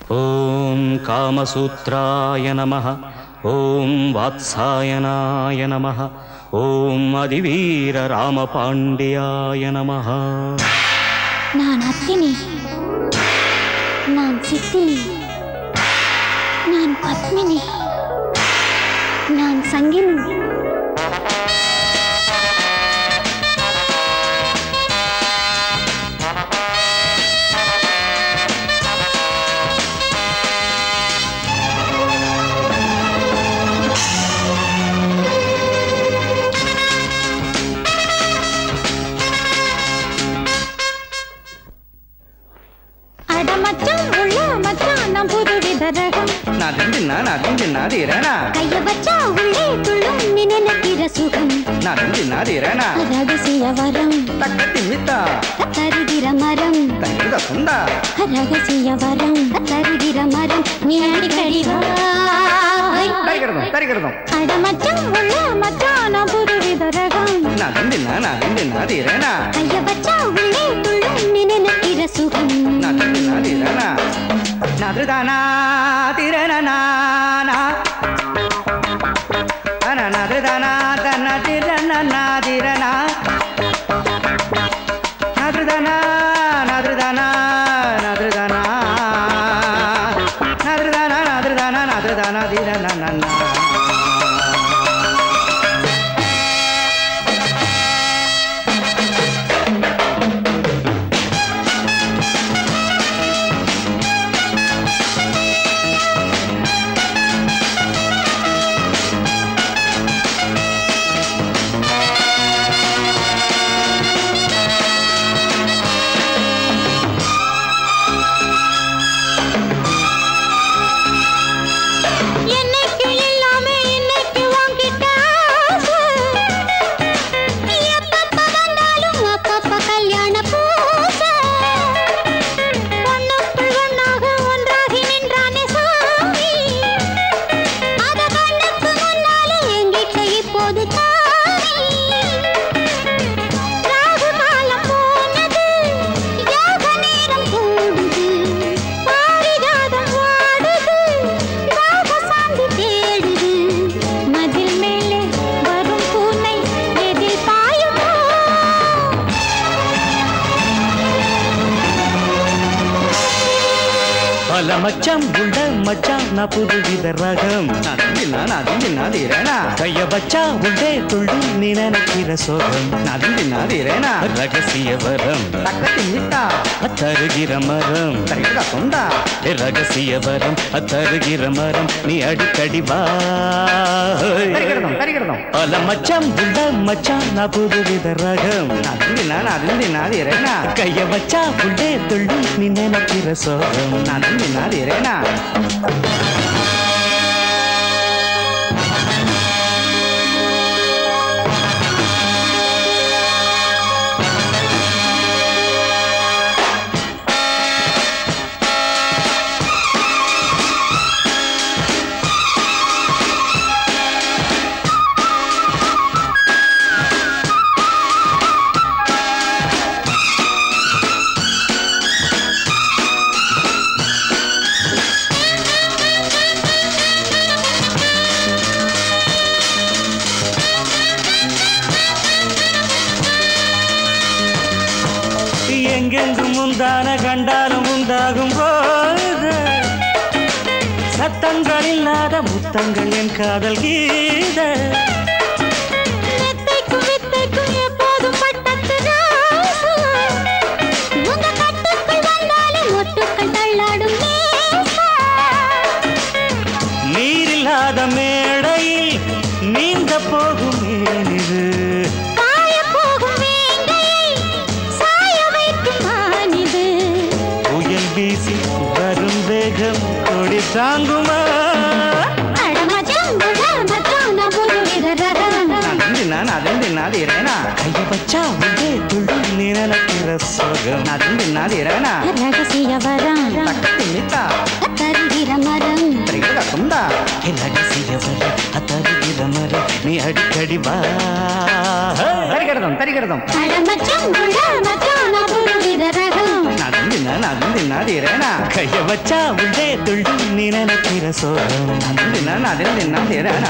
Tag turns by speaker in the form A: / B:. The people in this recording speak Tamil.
A: ஓம் காமசூத்ராய நமஹ. ஓம் வாத்சாயனாய நமஹ. ஓம் அதிவீர ராமபாண்டியாய நமஹ.
B: நான் அத்தினி, நான் சித்தினி, நான் பத்மினி, நான் சங்கினி. கைய வச்சா உள்ளே துள்ளும் நினைக்கிற சுகம். ரகசிய வரம் தருகிற மரம். ரகசிய வரம் தருகிற மரம். நீ அடிக்கடி அடமச்சம் உள்ள மச்சான் நான் புதுவித ரகம். கைய வச்சா உள்ளே துள்ளும் நினைக்கிற சுகம்.
C: நதுதானா திரணனா நதுதானா தன திரணனா திரணா நதுதானா நதுதானா நதுதானா நதுதானா நதுதானா நதுதானா திரணனா.
A: மச்சான் உள்ள மச்சான் நான் புதுவித ரகம். கைய வச்சா உள்ளே துள்ளும் நீ நினைக்கிற சோகம். ரகசிய வரம் தருகிற மரம். ரகசிய வரம் தருகிற மரம். நீ அடிக்கடி வா. பல மச்சான் உள்ள மச்சான் நான் புதுவித ரகம். கைய வச்சா உள்ளே துள்ளும் நீ நினைக்கிற சோகம். எங்கெங்கும் உண்டான கண்டாலும் உண்டாகும் போது சத்தங்கள் இல்லாத முத்தங்கள் என் காதல் கீத. நீரில்லாத மேடையில் நீந்த போகும் ஏனிது. வீசி வரும் வேகம் கொடி தாங்குமா. கைய வச்சா உள்ளே துள்ளும் நீ நினைக்கிற சோகம்.
B: ரகசிய வரம் தருகிற மரம்.
A: ரகசிய வரம் தருகிற மரம். நீ அடிக்கடி வா.
C: தரிகிறதும்
B: அடமச்சம் உள்ள மச்சான் நான் புதுவித ரகம்.
C: திரேனா
A: கைய வச்சா உள்ளே துள்ளும் நீ நினைக்கிற சோகம்
C: தின்னா திரேனா